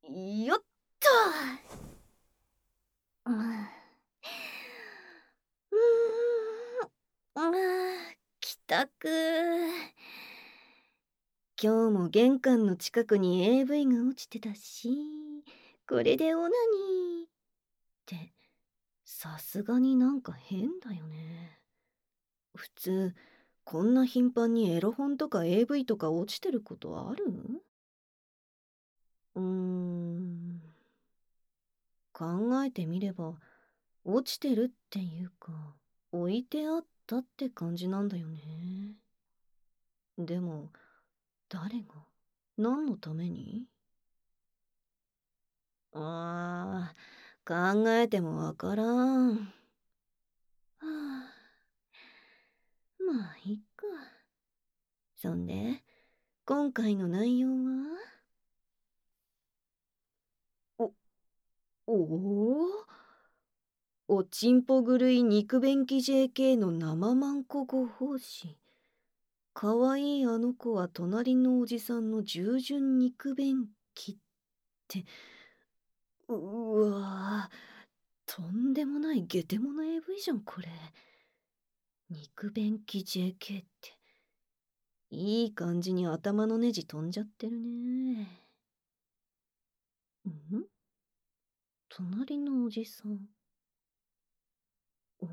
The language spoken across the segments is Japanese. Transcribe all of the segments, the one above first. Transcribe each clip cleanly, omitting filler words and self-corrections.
よっと。う帰宅。今日も玄関の近くに AV が落ちてたし、これでオナニーってさすがになんか変だよね。普通こんな頻繁にエロ本とか AV とか落ちてることある？考えてみれば落ちてるっていうか置いてあったって感じなんだよね。でも誰が何のために？考えてもわからん。はあ、まあいいか。そんで今回の内容は？おおおちんぽ狂い肉便器 JK の生マンコご奉仕。かわいいあの子は隣のおじさんの従順肉便器って、うわとんでもないゲテモノ AV じゃんこれ。肉便器 JK っていい感じに頭のネジ飛んじゃってるね。隣のおじさん。お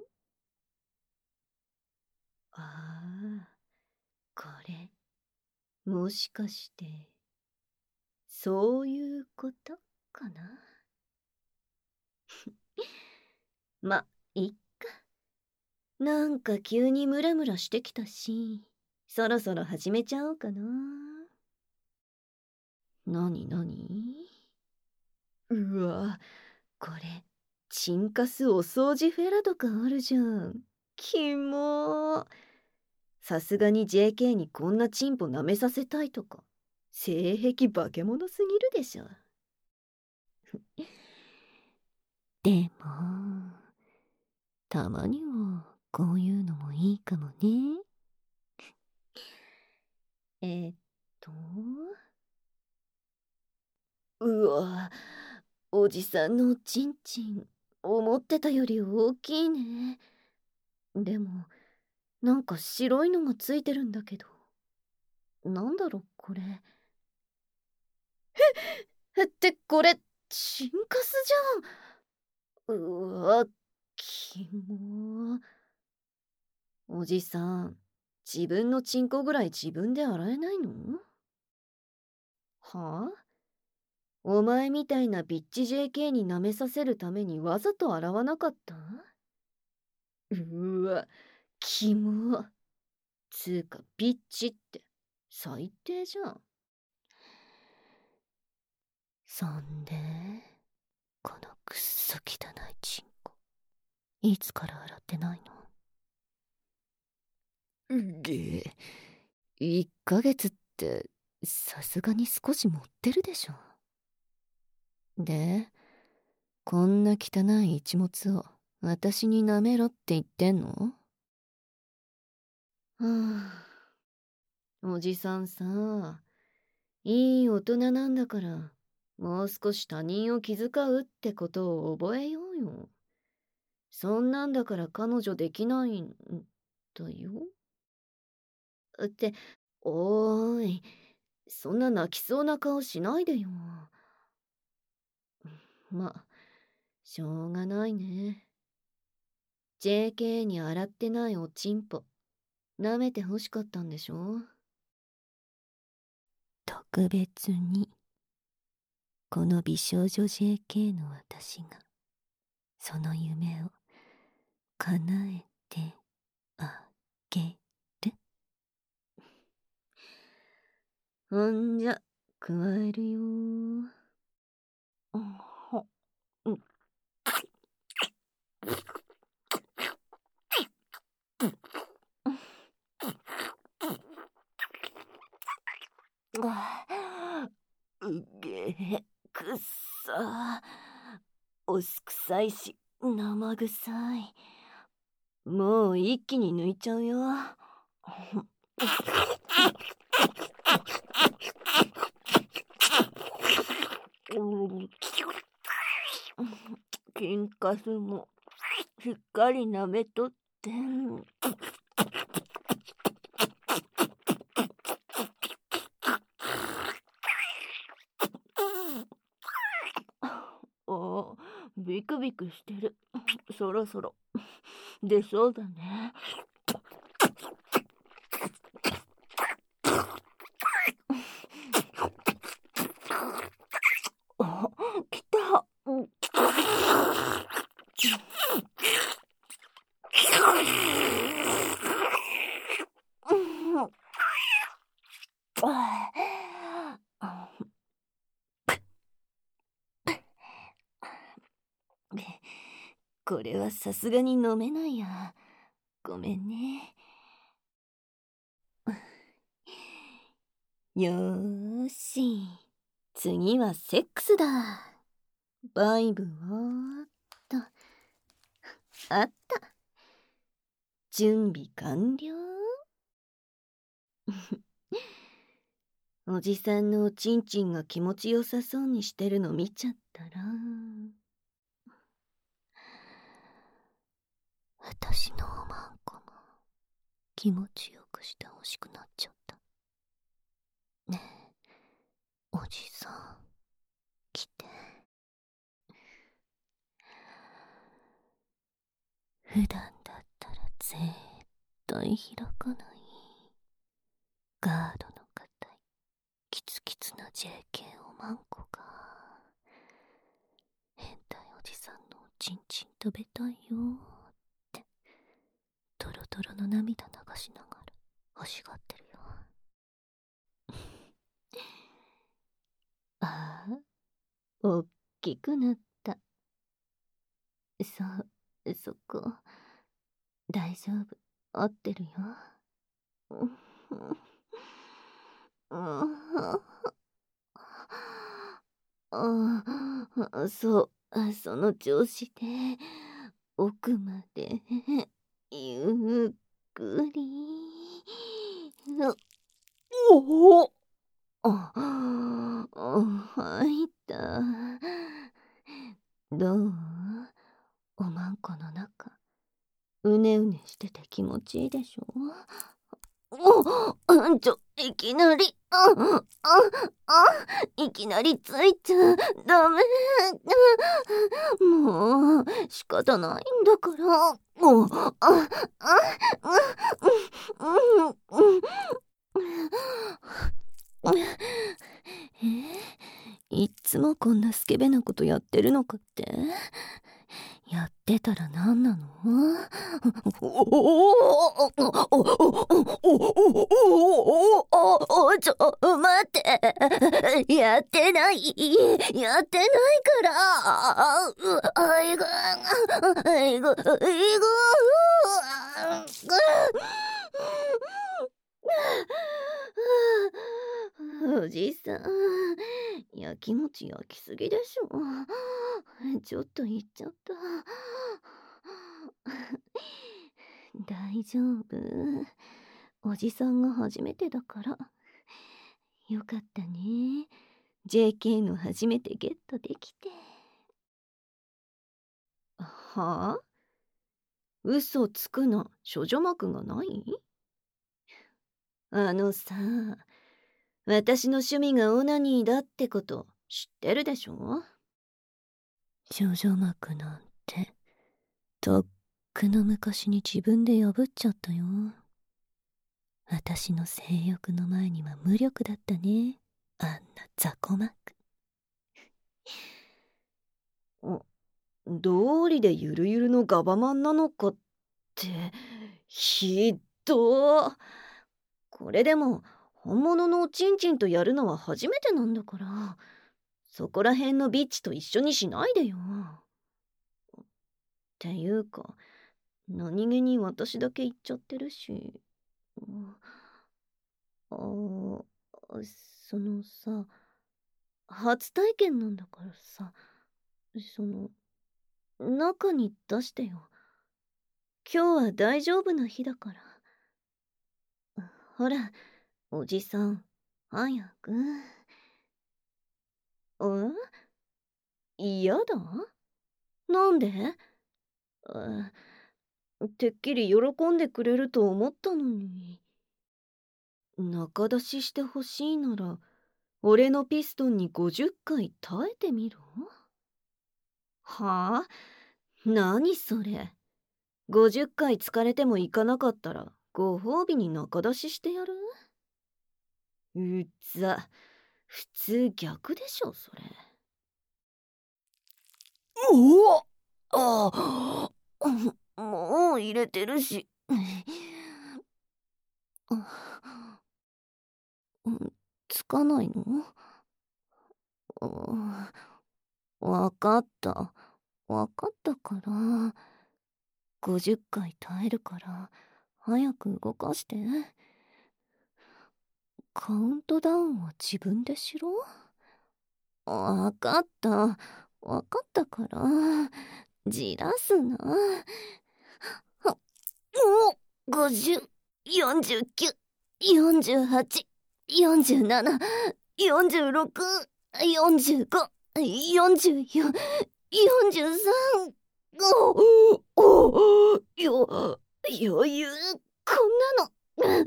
ああ、これもしかしてそういうことかな。ま、いっか。なんか急にムラムラしてきたし、そろそろ始めちゃおうかな。なになに？うわ、これチンカスお掃除フェラとかあるじゃん。キモー。さすがに JK にこんなチンポ舐めさせたいとか性癖化け物すぎるでしょ。でもたまにはこういうのもいいかもね。えーっとうわ、おじさんのおちんちん思ってたより大きいね。でもなんか白いのがついてるんだけど、なんだろこれ。ってこれチンカスじゃん。うわ、キモー。おじさん、自分のチンコぐらい自分で洗えないの？はあ？お前みたいなビッチ JK に舐めさせるためにわざと洗わなかった？うわ、キモ。つうかビッチって最低じゃん。そんでこのくっそ汚いチンコいつから洗ってないの？1ヶ月ってさすがに少し持ってるでしょ。でこんな汚い一物を私に舐めろって言ってんの？はあ、おじさんさ、いい大人なんだからもう少し他人を気遣うってことを覚えようよ。そんなんだから彼女できないんだよ。って、おーい、そんな泣きそうな顔しないでよ。ま、しょうがないね。JK に洗ってないおちんぽ、舐めて欲しかったんでしょ？特別に、この美少女 JK の私が、その夢を叶えてあげる。ほんじゃ、加えるよ。ほ、うん。うげえ、くっさ。おすくさいし、生臭い。もう一気に抜いちゃうよ。 金カスもしっかり舐めとって。お、ビクビクしてる。そろそろ出そうだね。あ、来た。これはさすがに飲めないや。ごめんね。よーし。次はセックスだ。バイブをと。あった。準備完了。おじさんのおちんちんが気持ちよさそうにしてるの見ちゃったら。私のおまんこも気持ちよくしてほしくなっちゃった。ねえ、おじさん、来て。普段だったら絶対開かないガードの硬いキツキツな JK おまんこが変態おじさんのおちんちん食べたいよってトロトロの涙流しながら欲しがってるよ。ああ、おっきくなった。そこ大丈夫、合ってるよ。その調子で奥までゆっくり。おお、入った。どう？おまんこの中うねうねしてて気持ちいいでしょ？いきなり、いきなりついちゃダメ。もう、仕方ないんだから。いっつもこんなスケベなことやってるのかって？やってたら何なの？ちょ、待って。やってない。やってないから。いぐ。おじさん、やきもち焼きすぎでしょ。ちょっと言っちゃった。大丈夫。おじさんが初めてだから。よかったね。JK の初めてゲットできて。はあ？嘘つくな。処女膜がない？さ、私の趣味がオナニーだってこと知ってるでしょ？処女膜なんてとっくの昔に自分で破っちゃったよ。私の性欲の前には無力だったね、あんな雑魚膜。道理でゆるゆるのガバマンなのかってひっどー。これでも本物のおちんちんとやるのは初めてなんだから、そこらへんのビッチと一緒にしないでよ。っていうか、何気に私だけ言っちゃってるし。あー、そのさ、初体験なんだからさ、中に出してよ。今日は大丈夫な日だから。ほら、おじさん、早く。嫌だ？ なんで？あ、てっきり喜んでくれると思ったのに。仲出ししてほしいなら、俺のピストンに50回耐えてみろ。はあ？何それ。50回疲れても行かなかったら、ご褒美に仲出ししてやる？うざ。普通逆でしょ、それ。おお、ああ、もう入れてるし。つかないの？わかった。わかったから。50回耐えるから、早く動かして。カウントダウンは自分でしろ？わかった。わかったから。じらすな。お、50、49、48、47、46、45、44、43。余裕、こんな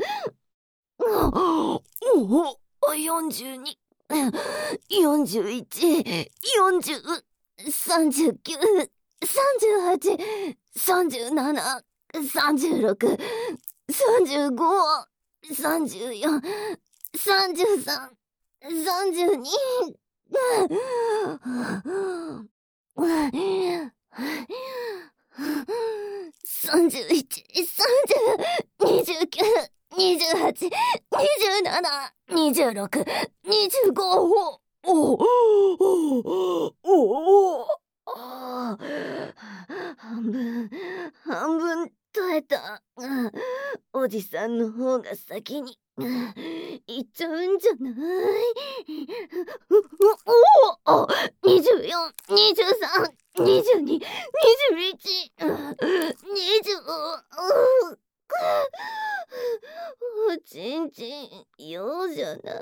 の。42、41、40、39、38、37、36、35、34、33、32。31、30、29、28、27、26、25。あー、半分耐えた。おじさんの方が先に行っちゃうんじゃない？24、23、22、21、20。おちんちん、ようじゃない。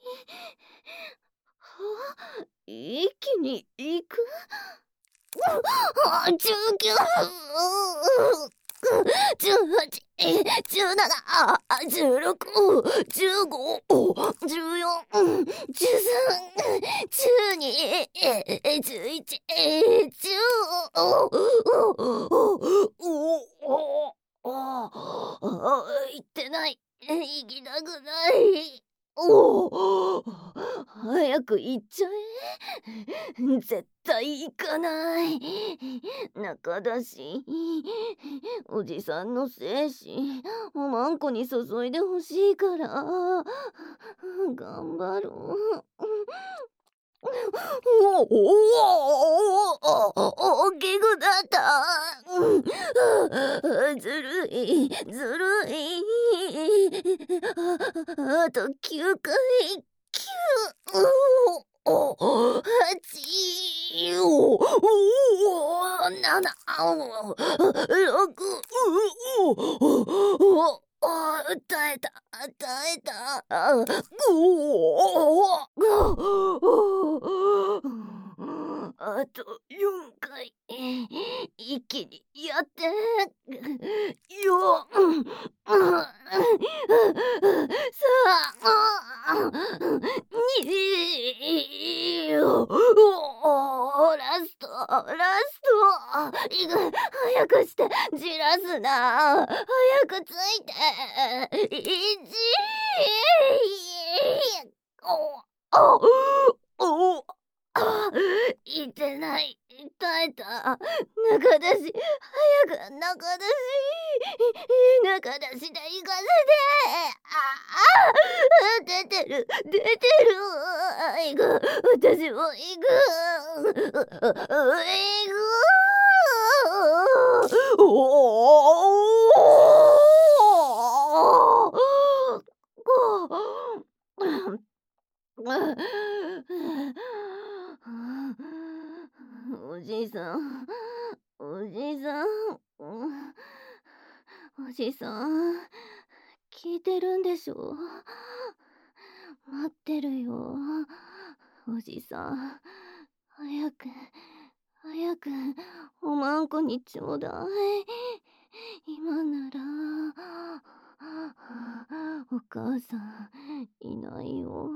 一気に行く？19、18、17、16、15、14、13、12、11、言ってない。行きたくない。早く行っちゃえ。絶対行かない。仲だし、おじさんの精子、おまんこに注いでほしいから、頑張ろう。大きくなった。ずるい、ずるい。あと9回、9、8、7、6、耐えた、耐えた。あと4回、一気にやって。よ、さあ、ラスト、ラスト。早くして、じらすな。早くついて。お、いてない。耐えた。中出し。早く中出し。中出しで行かせて。出てる。出てる。行く。私も行く。行く。おじいさん、おじいさん、おじいさん、聞いてるんでしょ？待ってるよ。おじさん、早く、 早くおまんこにちょうだい。今なら。お母さんいないよ。